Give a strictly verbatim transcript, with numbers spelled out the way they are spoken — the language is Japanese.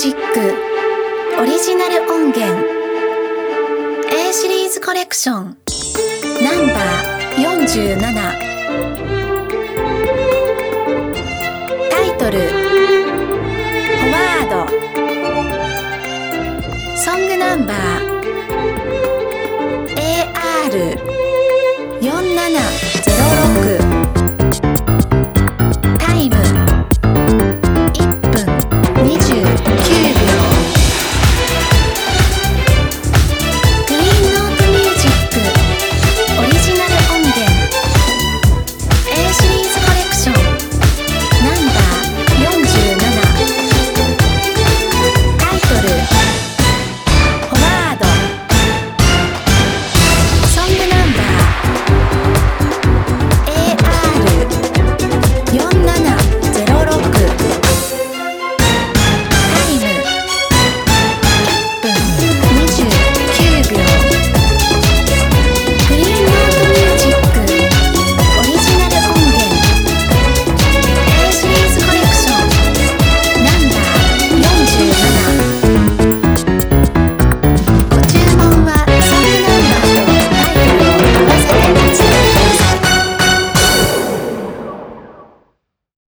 ジックオリジナル音源 A シリーズコレクションナンバーよんじゅうなな、タイトルフォワード、ソングナンバー